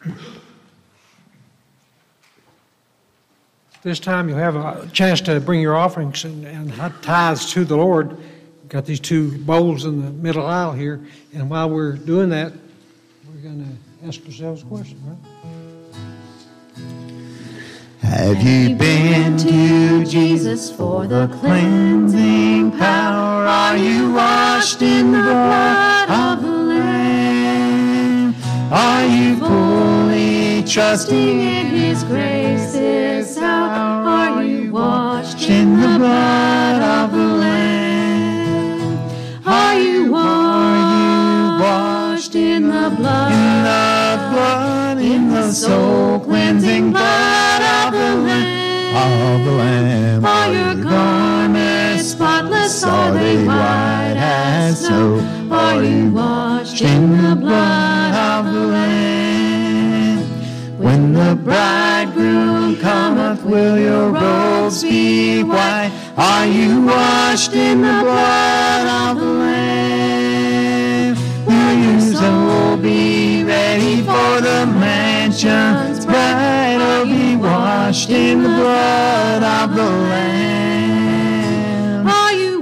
This time you'll have a chance to bring your offerings and tithes to the Lord. We've got these two bowls in the middle aisle here. And while we're doing that, we're going to ask ourselves a question, right? Have you been to Jesus for the cleansing power? Are you washed in the blood of the Lamb? Are you fully trusting in His grace this hour? Are you washed in the blood of the Lamb? Are you washed in the blood? In the blood, in the soul cleansing blood of the Lamb. Are your garments spotless? Are they white as snow? Are you washed in the blood of the Lamb? When the bridegroom cometh, will your robes be white? Are you washed in the blood of the Lamb? Will your soul be ready for the mansions bright? Or be washed in the blood of the Lamb? Are you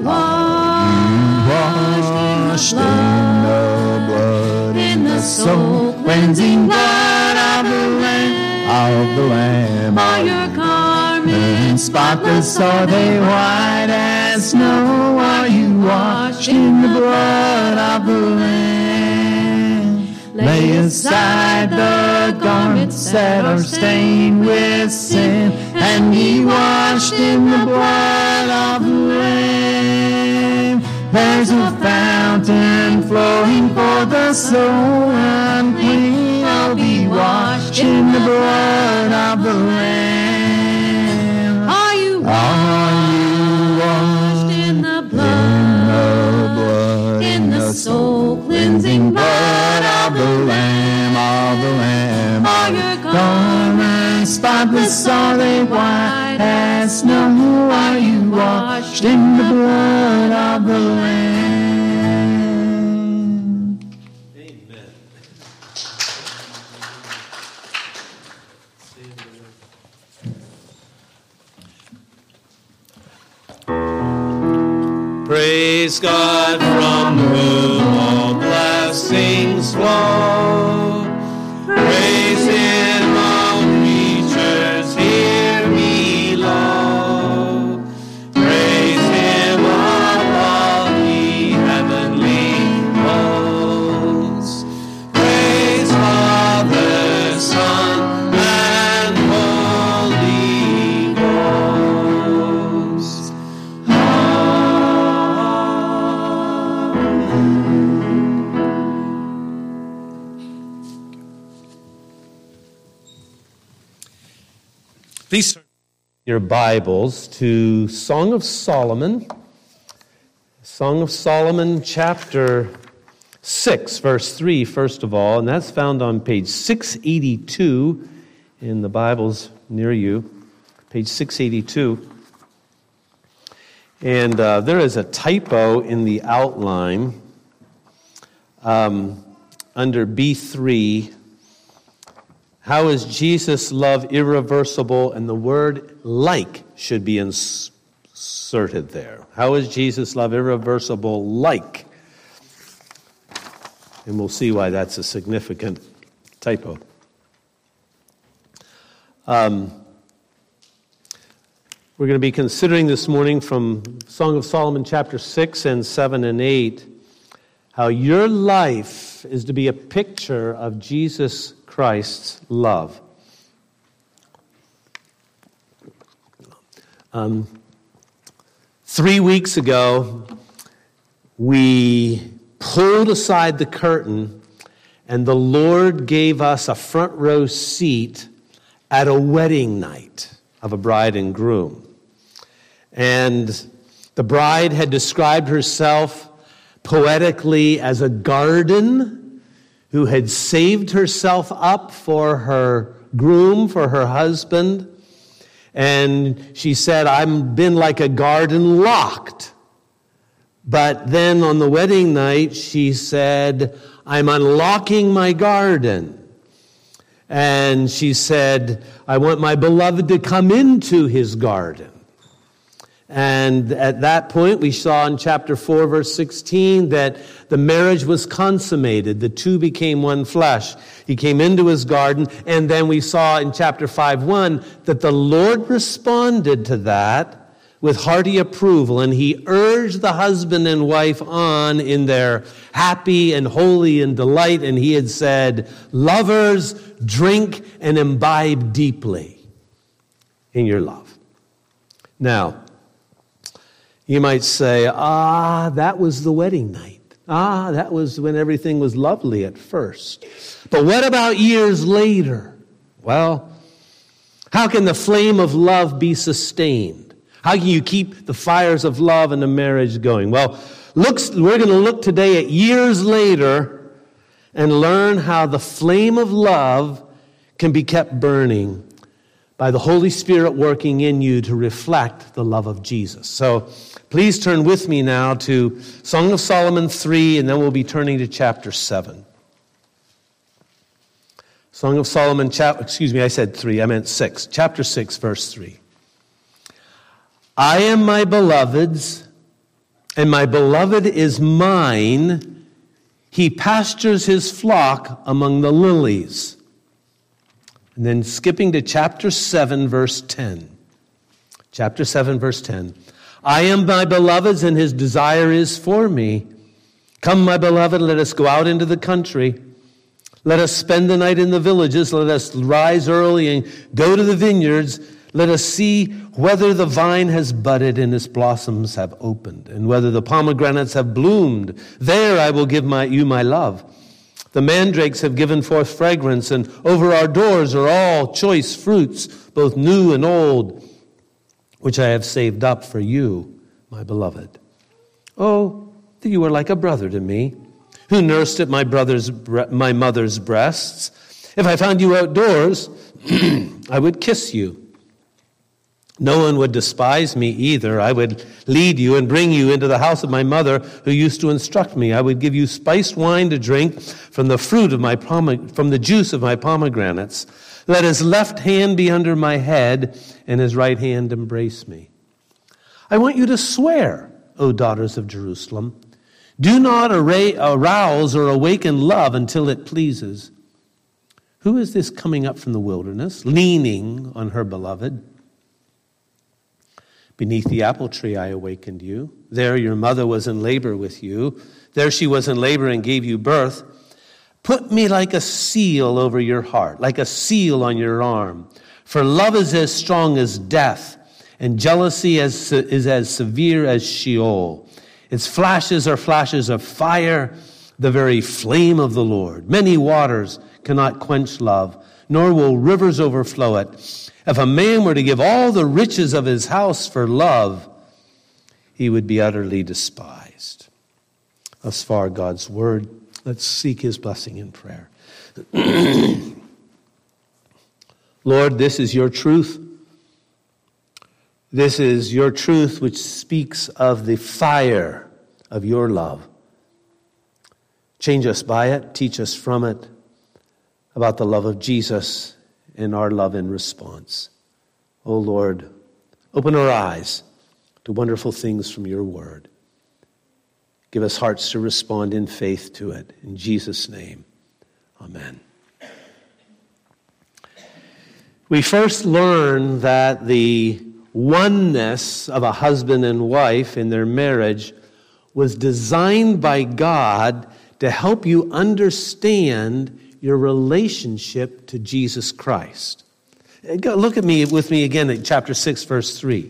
washed in the blood, in the soul cleansing blood of the Lamb? Are your garments spotless? Are they white as snow? Are you washed in the blood of the Lamb? Lay aside the garments that are stained with sin, and be washed in the blood of the Lamb. There's a fountain flowing for the soul unclean. I'll be washed in the blood of the Lamb. Are you washed in the blood, in the soul cleansing blood of the Lamb, of the Lamb? Are your garments spotless? Are they white as snow? Are you washed in the blood of the Lamb? Amen. Praise God, from whom all blessings flow. Praise Him, all creatures here below. Praise Him, all ye heavenly hosts. Praise Father, Son, and Holy Ghost. Please turn your Bibles to Song of Solomon. Song of Solomon, chapter 6, verse 3, first of all, and that's found on page 682 in the Bibles near you, page 682. And there is a typo in the outline under B3. How is Jesus' love irreversible? And the word like should be inserted there. How is Jesus' love irreversible like? And we'll see why that's a significant typo. We're going to be considering this morning from Song of Solomon chapter 6 and 7 and 8 how your life is to be a picture of Jesus Christ's love. 3 weeks ago, we pulled aside the curtain and the Lord gave us a front row seat at a wedding night of a bride and groom. And the bride had described herself poetically as a garden who had saved herself up for her groom, for her husband. And she said, I've been like a garden locked. But then on the wedding night, she said, I'm unlocking my garden. And she said, I want my beloved to come into his garden. And at that point, we saw in chapter 4, verse 16, that the marriage was consummated. The two became one flesh. He came into his garden. And then we saw in chapter 5:1 that the Lord responded to that with hearty approval. And he urged the husband and wife on in their happy and holy and delight. And he had said, lovers, drink and imbibe deeply in your love. Now, you might say, that was the wedding night. That was when everything was lovely at first. But what about years later? Well, how can the flame of love be sustained? How can you keep the fires of love in a marriage going? Well, we're going to look today at years later and learn how the flame of love can be kept burning by the Holy Spirit working in you to reflect the love of Jesus. So please turn with me now to Song of Solomon 3, and then we'll be turning to chapter 7. Song of Solomon, I said 3, I meant 6. Chapter 6, verse 3. I am my beloved's, and my beloved is mine. He pastures his flock among the lilies. And then skipping to chapter 7, verse 10. Chapter 7, verse 10. I am my beloved's, and his desire is for me. Come, my beloved, let us go out into the country. Let us spend the night in the villages. Let us rise early and go to the vineyards. Let us see whether the vine has budded and its blossoms have opened, and whether the pomegranates have bloomed. There I will give you my love. The mandrakes have given forth fragrance, and over our doors are all choice fruits, both new and old, which I have saved up for you, my beloved. Oh, that you were like a brother to me, who nursed at my mother's breasts. If I found you outdoors, I would kiss you. No one would despise me either. I would lead you and bring you into the house of my mother, who used to instruct me. I would give you spiced wine to drink from the from the juice of my pomegranates. Let his left hand be under my head, and his right hand embrace me. I want you to swear, O daughters of Jerusalem. Do not arouse or awaken love until it pleases. Who is this coming up from the wilderness, leaning on her beloved? Beneath the apple tree I awakened you. There your mother was in labor with you. There she was in labor and gave you birth. Put me like a seal over your heart, like a seal on your arm. For love is as strong as death, and jealousy is as severe as Sheol. Its flashes are flashes of fire, the very flame of the Lord. Many waters cannot quench love, nor will rivers overflow it. If a man were to give all the riches of his house for love, he would be utterly despised. Thus far, God's word. Let's seek his blessing in prayer. Lord, this is your truth. This is your truth which speaks of the fire of your love. Change us by it. Teach us from it about the love of Jesus and our love in response. Oh Lord, open our eyes to wonderful things from your word. Give us hearts to respond in faith to it. In Jesus' name, amen. We first learn that the oneness of a husband and wife in their marriage was designed by God to help you understand your relationship to Jesus Christ. Look with me again at chapter 6, verse 3.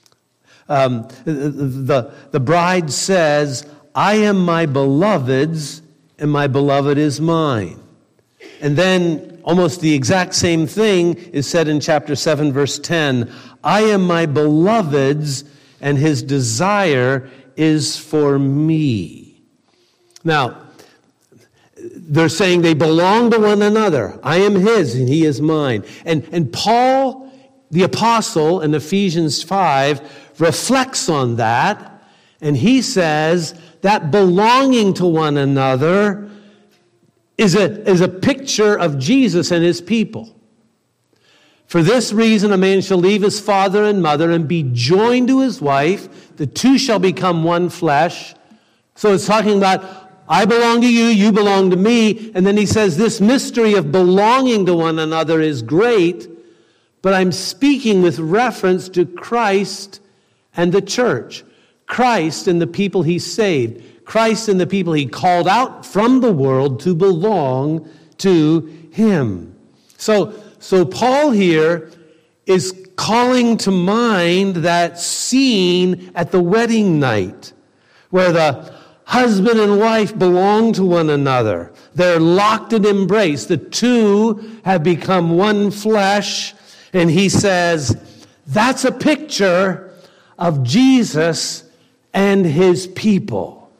The bride says, I am my beloved's, and my beloved is mine. And then almost the exact same thing is said in chapter 7, verse 10. I am my beloved's, and his desire is for me. Now, they're saying they belong to one another. I am his and he is mine. And Paul, the apostle, in Ephesians 5, reflects on that. And he says that belonging to one another is a picture of Jesus and his people. For this reason, a man shall leave his father and mother and be joined to his wife. The two shall become one flesh. So it's talking about, I belong to you, you belong to me. And then he says this mystery of belonging to one another is great, but I'm speaking with reference to Christ and the church. Christ and the people he saved. Christ and the people he called out from the world to belong to him. So Paul here is calling to mind that scene at the wedding night where the husband and wife belong to one another. They're locked in embrace. The two have become one flesh. And he says, that's a picture of Jesus and his people.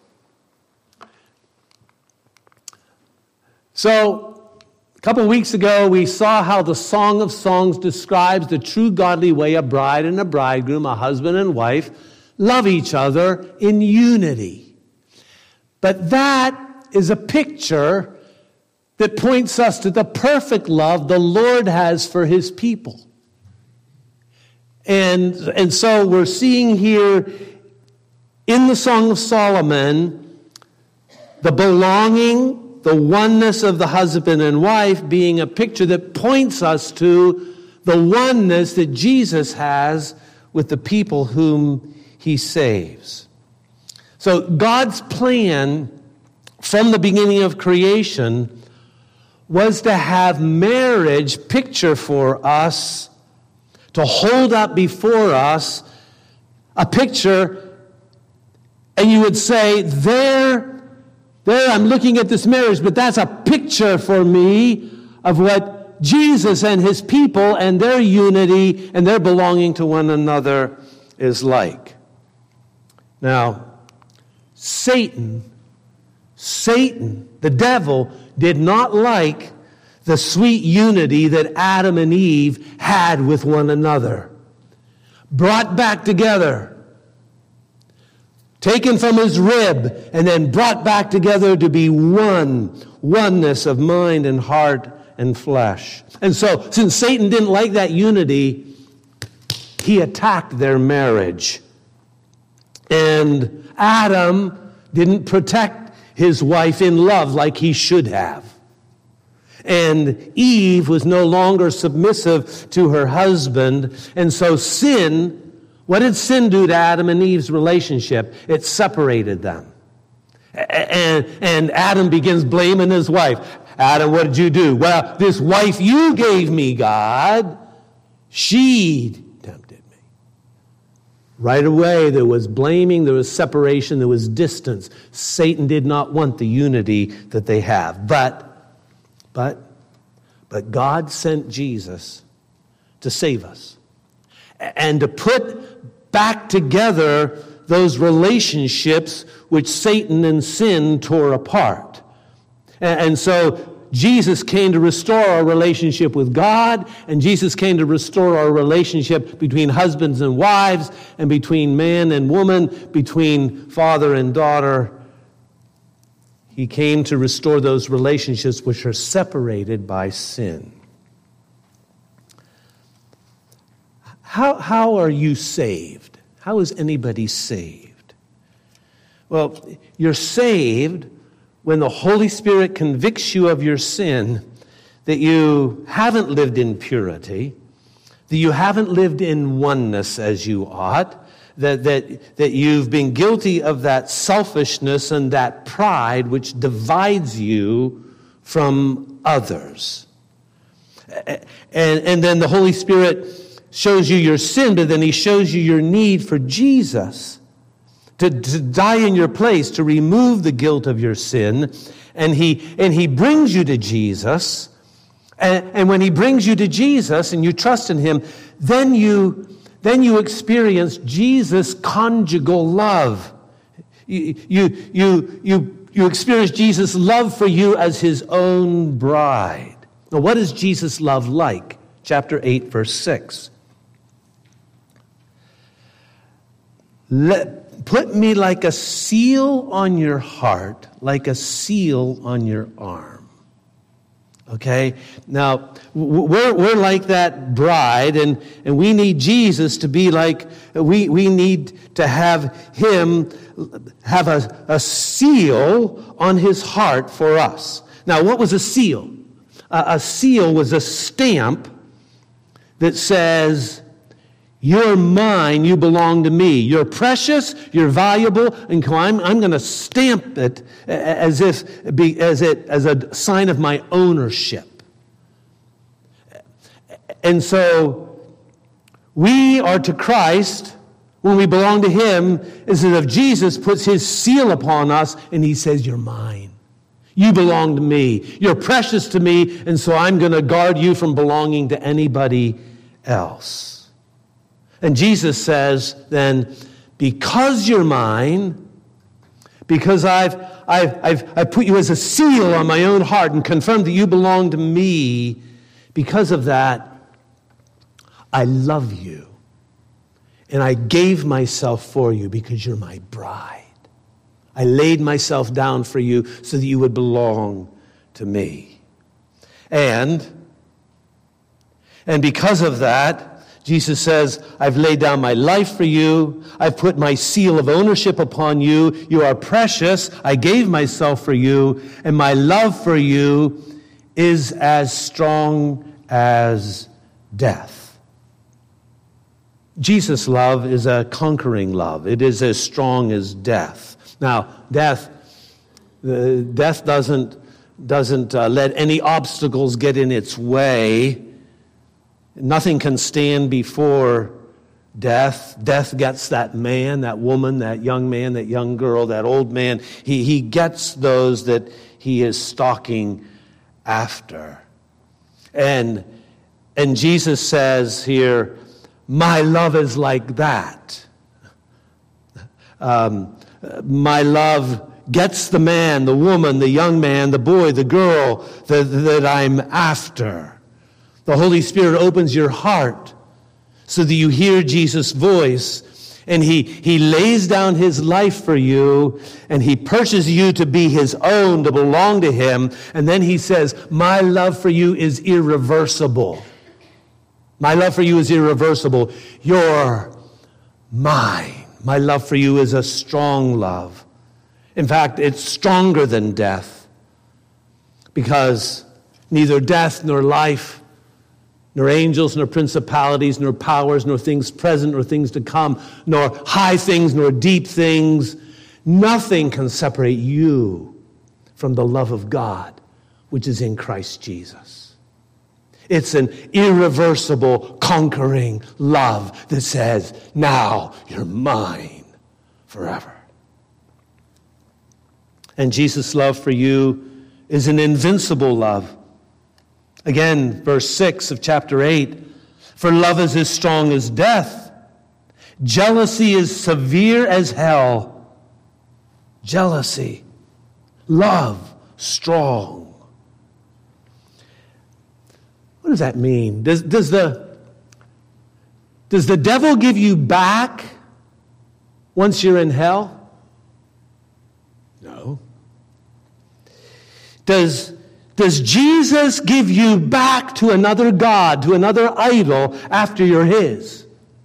So, a couple of weeks ago, we saw how the Song of Songs describes the true godly way a bride and a bridegroom, a husband and wife, love each other in unity. But that is a picture that points us to the perfect love the Lord has for his people. And so we're seeing here in the Song of Solomon the belonging, the oneness of the husband and wife being a picture that points us to the oneness that Jesus has with the people whom he saves. So God's plan from the beginning of creation was to have marriage picture for us, to hold up before us a picture, and you would say, there I'm looking at this marriage, but that's a picture for me of what Jesus and his people and their unity and their belonging to one another is like. Now, Satan, the devil, did not like the sweet unity that Adam and Eve had with one another. Brought back together. Taken from his rib and then brought back together to be oneness of mind and heart and flesh. And so, since Satan didn't like that unity, he attacked their marriage. And Adam didn't protect his wife in love like he should have. And Eve was no longer submissive to her husband. And so sin, what did sin do to Adam and Eve's relationship? It separated them. And Adam begins blaming his wife. Adam, what did you do? Well, this wife you gave me, God, she tempted me. Right away, there was blaming, there was separation, there was distance. Satan did not want the unity that they have. But God sent Jesus to save us and to put back together those relationships which Satan and sin tore apart. And so Jesus came to restore our relationship with God, and Jesus came to restore our relationship between husbands and wives, and between man and woman, between father and daughter. He came to restore those relationships which are separated by sin. How are you saved? How is anybody saved? Well, you're saved when the Holy Spirit convicts you of your sin, that you haven't lived in purity, that you haven't lived in oneness as you ought, that you've been guilty of that selfishness and that pride which divides you from others. And then the Holy Spirit shows you your sin, but then he shows you your need for Jesus to die in your place, to remove the guilt of your sin. And he brings you to Jesus. And when he brings you to Jesus and you trust in him, then you experience Jesus' conjugal love. You experience Jesus' love for you as his own bride. Now, what is Jesus' love like? Chapter 8, verse 6. Put me like a seal on your heart, like a seal on your arm. Okay? Now, we're like that bride, and we need Jesus to be like, we need to have him have a seal on his heart for us. Now, what was a seal? A seal was a stamp that says, you're mine, you belong to me. You're precious, you're valuable, and I'm going to stamp it as a sign of my ownership. And so we are to Christ, when we belong to him, is that if Jesus puts his seal upon us and he says, you're mine. You belong to me. You're precious to me, and so I'm going to guard you from belonging to anybody else. And Jesus says then, because you're mine, because I've put you as a seal on my own heart and confirmed that you belong to me, because of that, I love you. And I gave myself for you because you're my bride. I laid myself down for you so that you would belong to me. And because of that, Jesus says, I've laid down my life for you. I've put my seal of ownership upon you. You are precious. I gave myself for you. And my love for you is as strong as death. Jesus' love is a conquering love. It is as strong as death. Now, death doesn't let any obstacles get in its way. Nothing can stand before death. Death gets that man, that woman, that young man, that young girl, that old man. He gets those that he is stalking after. And Jesus says here, my love is like that. My love gets the man, the woman, the young man, the boy, the girl that I'm after. The Holy Spirit opens your heart so that you hear Jesus' voice, and he lays down his life for you, and he purchases you to be his own, to belong to him, and then he says, my love for you is irreversible. My love for you is irreversible. You're mine. My love for you is a strong love. In fact, it's stronger than death, because neither death nor life, nor angels, nor principalities, nor powers, nor things present, nor things to come, nor high things, nor deep things. Nothing can separate you from the love of God, which is in Christ Jesus. It's an irreversible, conquering love that says, now you're mine forever. And Jesus' love for you is an invincible love. Again, verse 6 of chapter 8, for love is as strong as death. Jealousy is severe as hell. Jealousy, love, strong. What does that mean? Does the devil give you back once you're in hell? No. Does Jesus give you back to another god, to another idol, after you're his?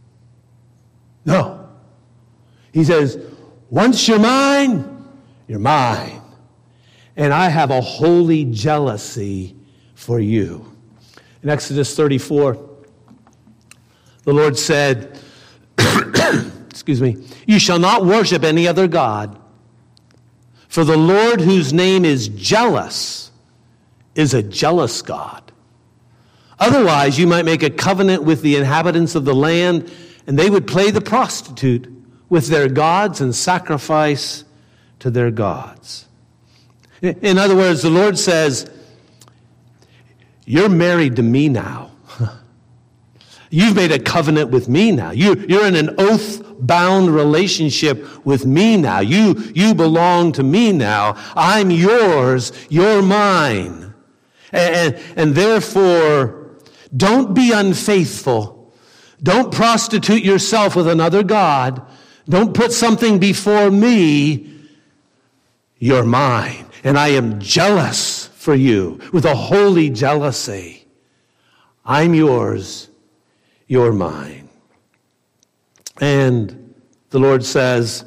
No. He says, once you're mine, you're mine. And I have a holy jealousy for you. In Exodus 34, the Lord said, excuse me, you shall not worship any other god, for the Lord whose name is jealous is a jealous God. Otherwise, you might make a covenant with the inhabitants of the land, and they would play the prostitute with their gods and sacrifice to their gods. In other words, the Lord says, you're married to me now. You've made a covenant with me now. You're in an oath-bound relationship with me now. You belong to me now. I'm yours. You're mine. And therefore, don't be unfaithful. Don't prostitute yourself with another god. Don't put something before me. You're mine, and I am jealous for you with a holy jealousy. I'm yours, you're mine. And the Lord says,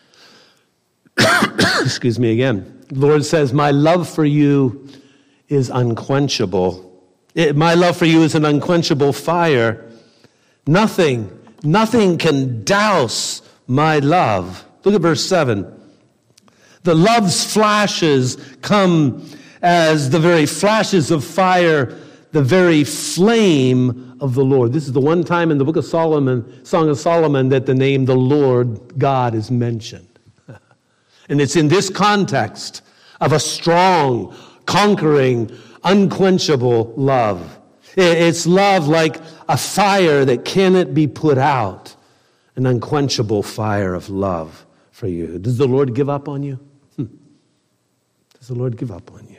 excuse me again, the Lord says, my love for you is unquenchable. My love for you is an unquenchable fire. Nothing can douse my love. Look at verse 7. The love's flashes come as the very flashes of fire, the very flame of the Lord. This is the one time in the book of Solomon, Song of Solomon, that the name the Lord God is mentioned. And it's in this context of a strong, conquering, unquenchable love. It's love like a fire that cannot be put out, an unquenchable fire of love for you. Does the Lord give up on you? Does the Lord give up on you?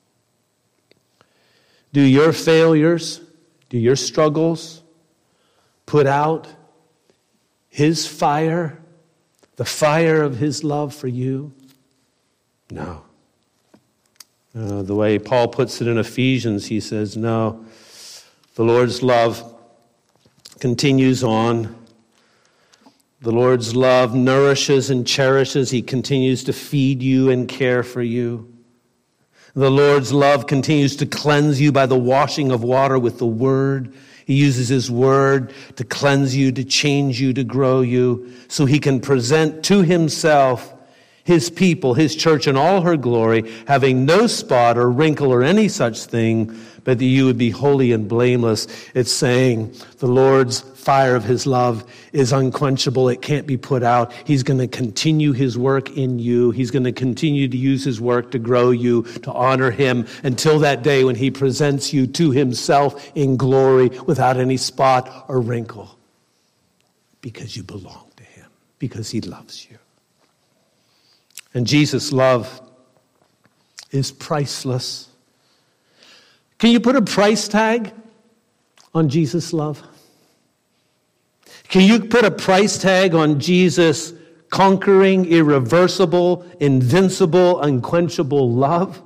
Do your failures, do your struggles put out His fire, the fire of His love for you? No. The way Paul puts it in Ephesians, he says, no, the Lord's love continues on. The Lord's love nourishes and cherishes. He continues to feed you and care for you. The Lord's love continues to cleanse you by the washing of water with the Word. He uses His Word to cleanse you, to change you, to grow you, so He can present to Himself His people, His church in all her glory, having no spot or wrinkle or any such thing, but that you would be holy and blameless. It's saying the Lord's fire of His love is unquenchable. It can't be put out. He's going to continue His work in you. He's going to continue to use His work to grow you, to honor Him until that day when He presents you to Himself in glory without any spot or wrinkle. Because you belong to Him. Because He loves you. And Jesus' love is priceless. Can you put a price tag on Jesus' love? Can you put a price tag on Jesus' conquering, irreversible, invincible, unquenchable love?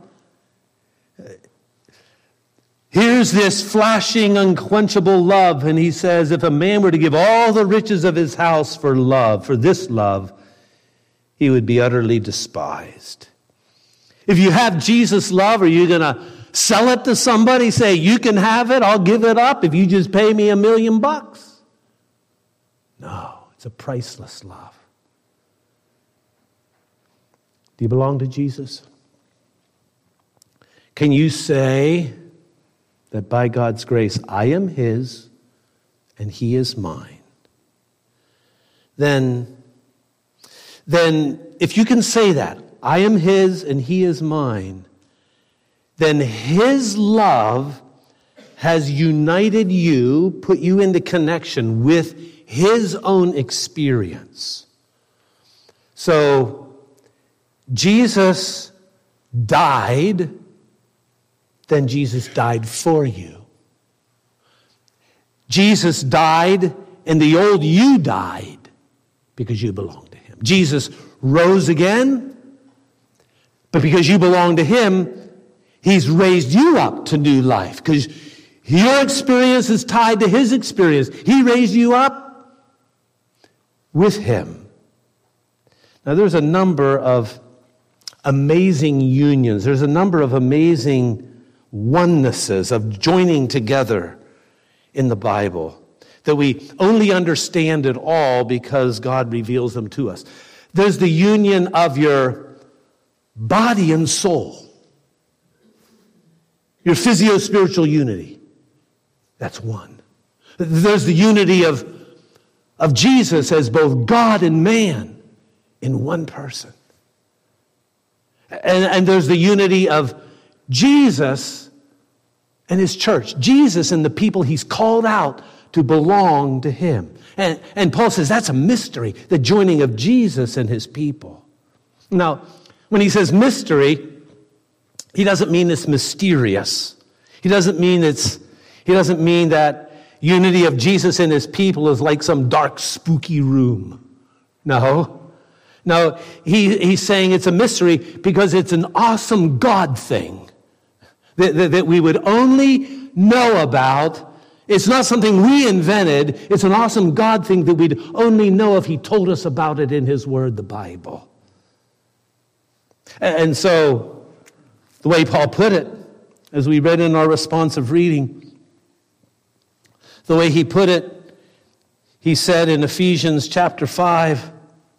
Here's this flashing, unquenchable love, and He says, if a man were to give all the riches of his house for love, for this love, he would be utterly despised. If you have Jesus' love, are you going to sell it to somebody, say, you can have it, I'll give it up if you just pay me $1 million? No, it's a priceless love. Do you belong to Jesus? Can you say that by God's grace, I am His and He is mine? Then if you can say that, I am His and He is mine, then His love has united you, put you into connection with His own experience. So Jesus died, then Jesus died for you. Jesus died, and the old you died because you belong to Him. Jesus rose again, but because you belong to Him, He's raised you up to new life because your experience is tied to His experience. He raised you up with Him. Now, there's a number of amazing unions. There's a number of amazing onenesses of joining together in the Bible that we only understand at all because God reveals them to us. There's the union of your body and soul. Your physio-spiritual unity. That's one. There's the unity of Jesus as both God and man in one person. And there's the unity of Jesus and His church. Jesus and the people He's called out to belong to Him. And Paul says that's a mystery, the joining of Jesus and His people. Now, when he says mystery, he doesn't mean it's mysterious. He doesn't mean that unity of Jesus and His people is like some dark, spooky room. No, he's saying it's a mystery because it's an awesome God thing. that we would only know about. It's not something we invented. It's an awesome God thing that we'd only know if He told us about it in His Word, the Bible. And so, the way Paul put it, as we read in our responsive reading, the way he put it, he said in Ephesians chapter 5,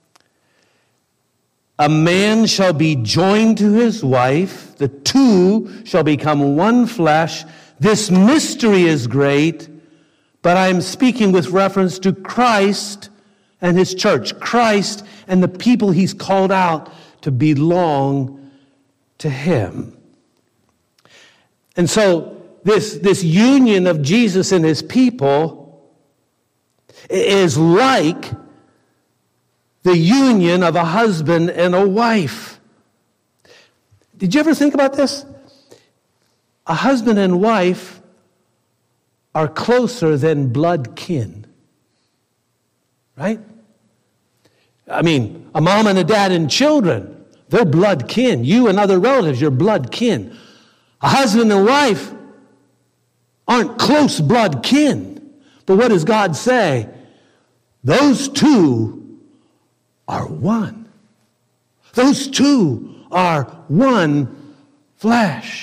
a man shall be joined to his wife, the two shall become one flesh. This mystery is great, but I am speaking with reference to Christ and His church. Christ and the people He's called out to belong to Him. And so this union of Jesus and His people is like the union of a husband and a wife. Did you ever think about this? A husband and wife are closer than blood kin. Right? I mean, a mom and a dad and children, they're blood kin. You and other relatives, you're blood kin. A husband and wife aren't close blood kin. But what does God say? Those two are one. Those two are one flesh.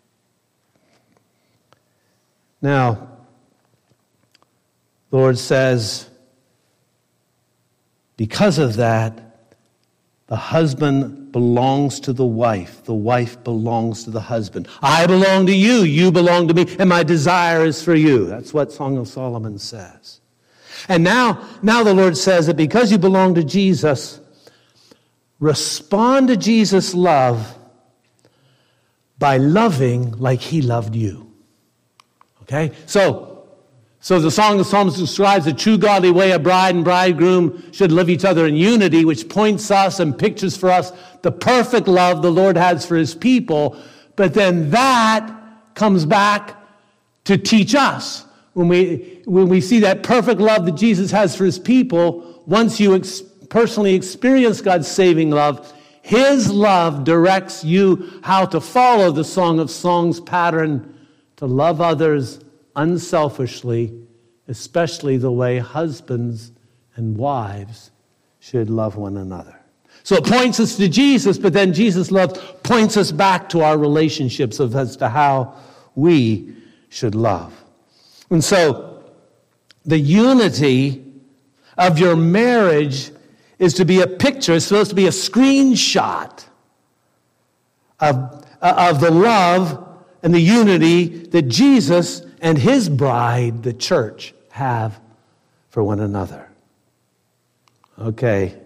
Now, the Lord says, because of that, the husband belongs to the wife belongs to the husband. I belong to you, you belong to me, and my desire is for you. That's what Song of Solomon says. And now the Lord says that because you belong to Jesus, respond to Jesus' love by loving like He loved you. Okay? So the Song of Psalms describes the true godly way a bride and bridegroom should live each other in unity, which points us and pictures for us the perfect love the Lord has for His people. But then that comes back to teach us. When we see that perfect love that Jesus has for His people, once you personally experience God's saving love, His love directs you how to follow the Song of Songs pattern to love others unselfishly, especially the way husbands and wives should love one another. So it points us to Jesus, but then Jesus' love points us back to our relationships as to how we should love. And so the unity of your marriage is to be a picture, it's supposed to be a screenshot of the love and the unity that Jesus and His bride, the church, have for one another. Okay.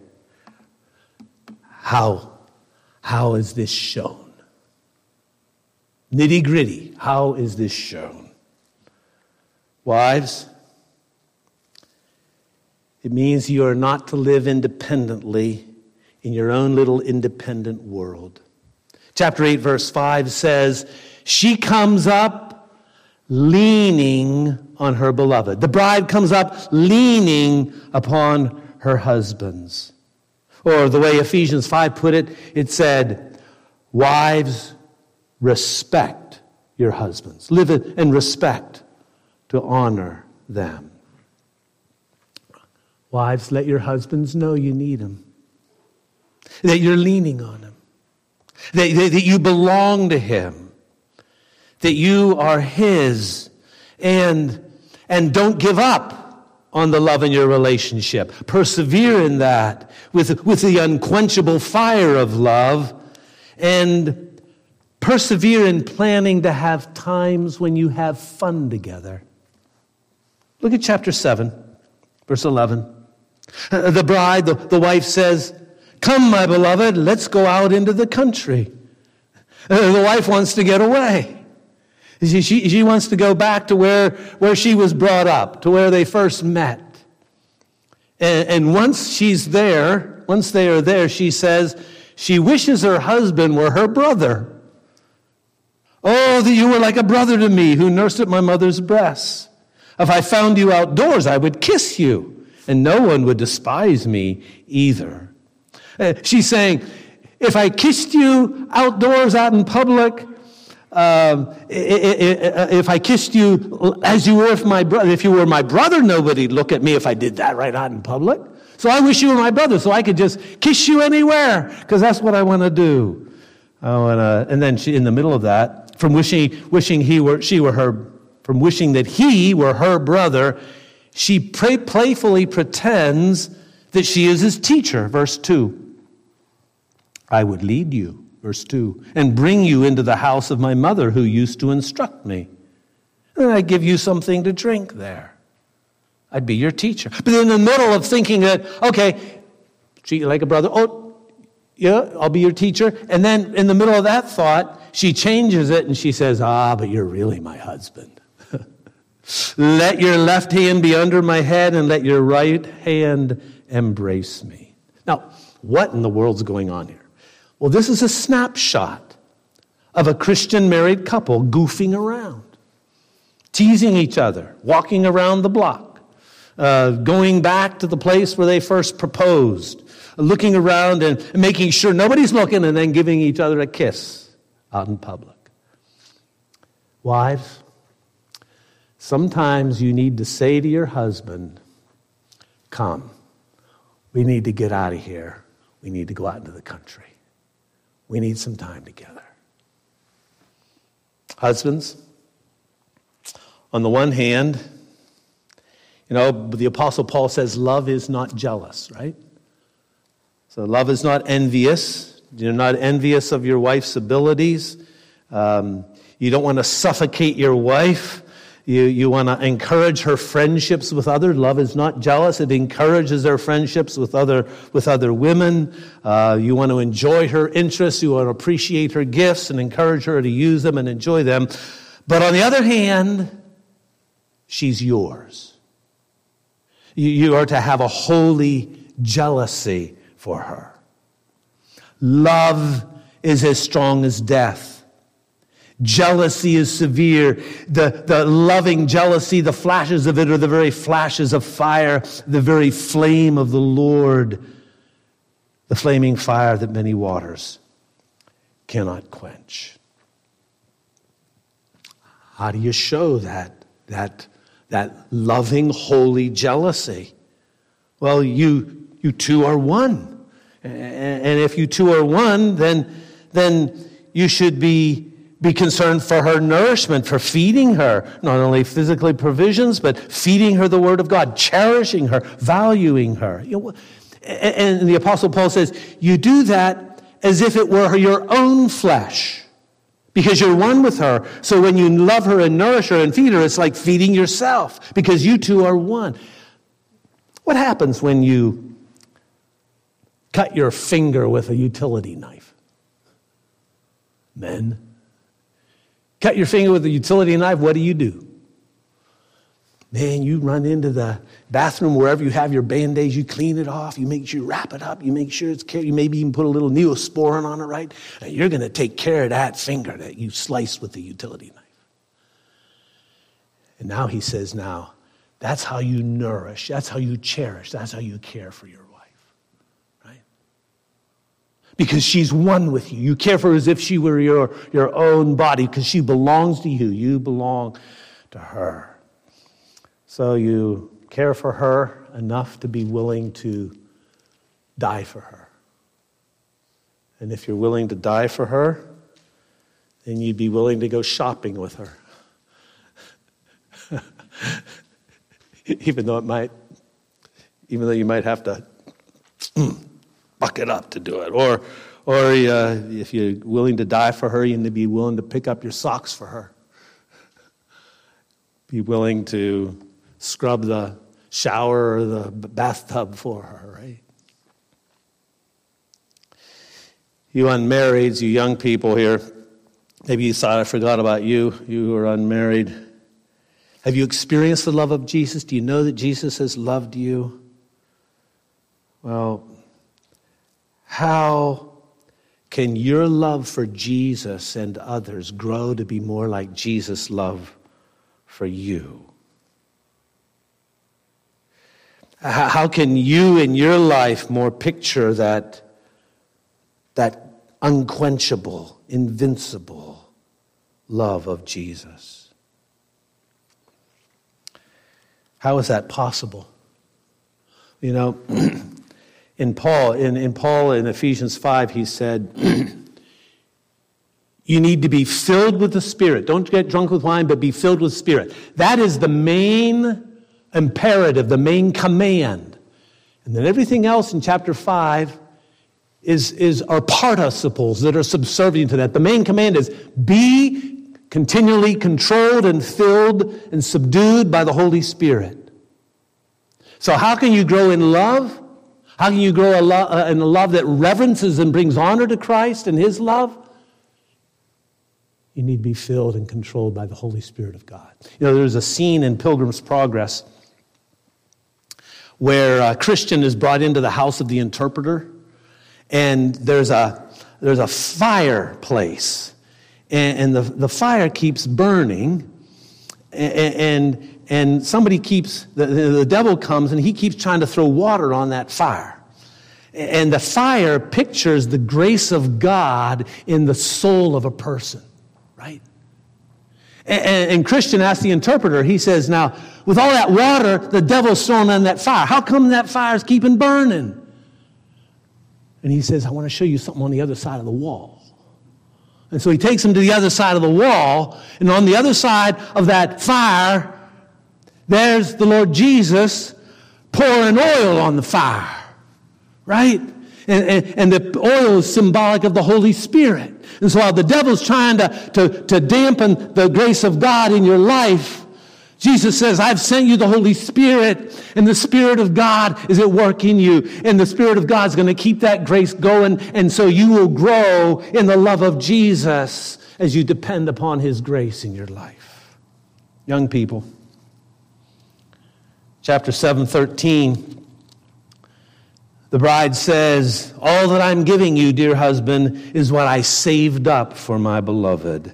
How is this shown? Nitty-gritty. How is this shown? Wives, it means you are not to live independently in your own little independent world. Chapter 8, verse 5 says, she comes up leaning on her beloved. The bride comes up leaning upon her husbands. Or the way Ephesians 5 put it, it said, wives, respect your husbands. Live in respect to honor them. Wives, let your husbands know you need them. That you're leaning on him. That you belong to him. That you are his. And don't give up on the love in your relationship. Persevere in that with the unquenchable fire of love. And persevere in planning to have times when you have fun together. Look at chapter 7, verse 11. The bride, the wife says, come, my beloved, let's go out into the country. The wife wants to get away. She wants to go back to where she was brought up, to where they first met. And once they are there, she says, she wishes her husband were her brother. Oh, that you were like a brother to me who nursed at my mother's breasts. If I found you outdoors, I would kiss you, and no one would despise me either. She's saying, if I kissed you outdoors, out in public, if I kissed you as you were my brother, if you were my brother, nobody'd look at me if I did that right out in public. So I wish you were my brother, so I could just kiss you anywhere, because that's what I want to do. And then she, in the middle of that, from wishing that he were her brother, she playfully pretends that she is his teacher. Verse 2. I would lead you, verse 2, and bring you into the house of my mother who used to instruct me. And I'd give you something to drink there. I'd be your teacher. But in the middle of thinking that, okay, treat you like a brother. Oh, yeah, I'll be your teacher. And then in the middle of that thought, she changes it and she says, but you're really my husband. Let your left hand be under my head and let your right hand embrace me. Now, what in the world's going on here? Well, this is a snapshot of a Christian married couple goofing around, teasing each other, walking around the block, going back to the place where they first proposed, looking around and making sure nobody's looking, and then giving each other a kiss out in public. Wives, sometimes you need to say to your husband, come, we need to get out of here. We need to go out into the country. We need some time together. Husbands, on the one hand, the Apostle Paul says love is not jealous, right? So love is not envious. You're not envious of your wife's abilities. You don't want to suffocate your wife. You want to encourage her friendships with others. Love is not jealous. It encourages her friendships with other women. You want to enjoy her interests. You want to appreciate her gifts and encourage her to use them and enjoy them. But on the other hand, she's yours. You are to have a holy jealousy for her. Love is as strong as death. Jealousy is severe. The loving jealousy, the flashes of it are the very flashes of fire, the very flame of the Lord, the flaming fire that many waters cannot quench. How do you show that loving, holy jealousy? Well, you two are one. And if you two are one, then you should be concerned for her nourishment, for feeding her, not only physically provisions, but feeding her the Word of God, cherishing her, valuing her. And the Apostle Paul says, you do that as if it were your own flesh, because you're one with her. So when you love her and nourish her and feed her, it's like feeding yourself, because you two are one. What happens when you cut your finger with a utility knife? Men, cut your finger with a utility knife, what do? Man, you run into the bathroom, wherever you have your Band-Aids, you clean it off, you make sure you wrap it up, you make sure it's care, you maybe even put a little Neosporin on it, right? And you're going to take care of that finger that you sliced with the utility knife. And now he says, that's how you nourish, that's how you cherish, that's how you care for your wife, right? Because she's one with you. You care for her as if she were your own body, because she belongs to you. You belong to her. So you care for her enough to be willing to die for her. And if you're willing to die for her, then you'd be willing to go shopping with her. even though you might have to buck it up to do it. Or if you're willing to die for her, you need to be willing to pick up your socks for her. Be willing to scrub the shower or the bathtub for her, right? You unmarrieds, you young people here, maybe you thought I forgot about you who are unmarried. Have you experienced the love of Jesus? Do you know that Jesus has loved you? Well, how can your love for Jesus and others grow to be more like Jesus' love for you? How can you in your life more picture that unquenchable, invincible love of Jesus. How is that possible? You know, in Paul in Ephesians 5, he said, you need to be filled with the Spirit. Don't get drunk with wine, but be filled with Spirit. That is the main imperative, the main command. And then everything else in chapter 5 are participles that are subservient to that. The main command is be continually controlled and filled and subdued by the Holy Spirit. So how can you grow in love? How can you grow in a love that reverences and brings honor to Christ and His love? You need to be filled and controlled by the Holy Spirit of God. You know, there's a scene in Pilgrim's Progress where a Christian is brought into the house of the interpreter, and there's a fireplace, and the fire keeps burning, and somebody the devil comes and he keeps trying to throw water on that fire. And the fire pictures the grace of God in the soul of a person, right? And Christian asked the interpreter, he says, now, with all that water, the devil's thrown on that fire. How come that fire's keeping burning? And he says, I want to show you something on the other side of the wall. And so he takes him to the other side of the wall, and on the other side of that fire, there's the Lord Jesus pouring oil on the fire, right? And the oil is symbolic of the Holy Spirit. And so while the devil's trying to dampen the grace of God in your life, Jesus says, I've sent you the Holy Spirit, and the Spirit of God is at work in you. And the Spirit of God is going to keep that grace going, and so you will grow in the love of Jesus as you depend upon His grace in your life. Young people, chapter 7:13, the bride says, all that I'm giving you, dear husband, is what I saved up for my beloved.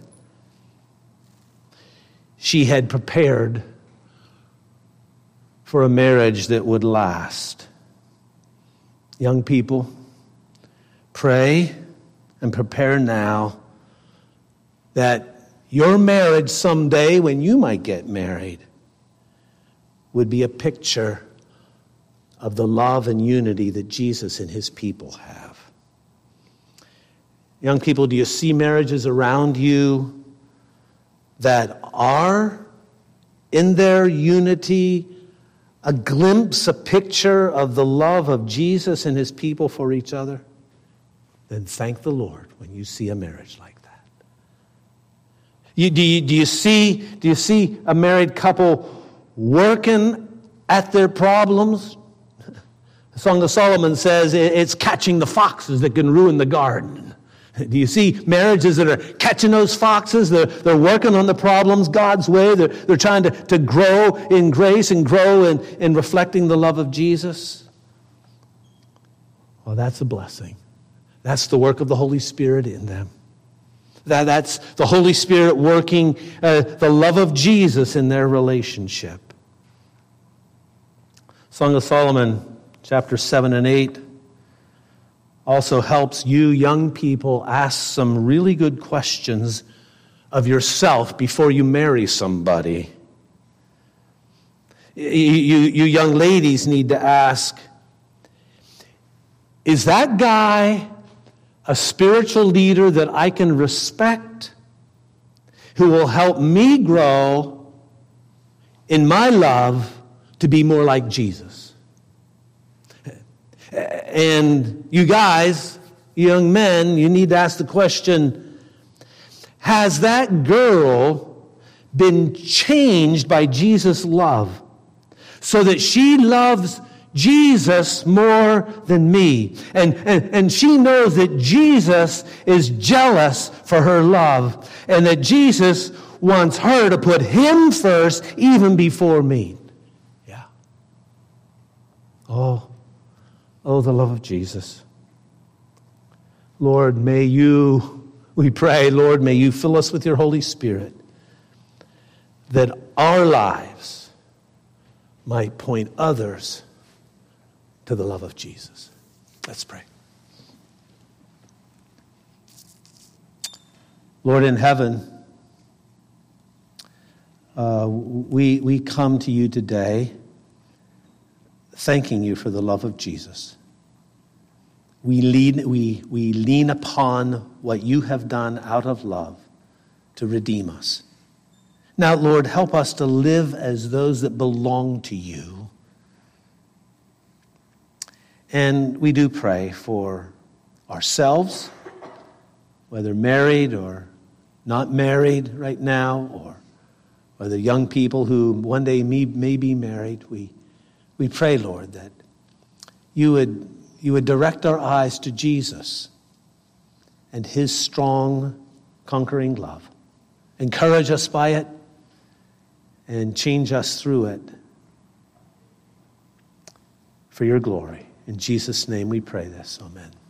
She had prepared for a marriage that would last. Young people, pray and prepare now that your marriage someday, when you might get married, would be a picture of the love and unity that Jesus and His people have. Young people, do you see marriages around you that are, in their unity, a glimpse, a picture of the love of Jesus and His people for each other? Then thank the Lord when you see a marriage like that. Do you see a married couple working at their problems? The Song of Solomon says it's catching the foxes that can ruin the garden. Do you see marriages that are catching those foxes? They're working on the problems God's way. They're trying to grow in grace and grow in reflecting the love of Jesus. Well, that's a blessing. That's the work of the Holy Spirit in them. That's the Holy Spirit working the love of Jesus in their relationship. Song of Solomon, chapter 7 and 8. Also helps you young people ask some really good questions of yourself before you marry somebody. You young ladies need to ask, is that guy a spiritual leader that I can respect, who will help me grow in my love to be more like Jesus? And you guys, young men, you need to ask the question, has that girl been changed by Jesus' love so that she loves Jesus more than me? And she knows that Jesus is jealous for her love, and that Jesus wants her to put Him first even before me. Yeah. Oh, the love of Jesus. Lord, we pray, Lord, may you fill us with your Holy Spirit, that our lives might point others to the love of Jesus. Let's pray. Lord in heaven, we come to you today thanking you for the love of Jesus. We lean upon what you have done out of love to redeem us. Now, Lord, help us to live as those that belong to you. And we do pray for ourselves, whether married or not married right now, or whether young people who one day may be married. We pray, Lord, that you would direct our eyes to Jesus and his strong, conquering love. Encourage us by it and change us through it for your glory. In Jesus' name we pray this. Amen.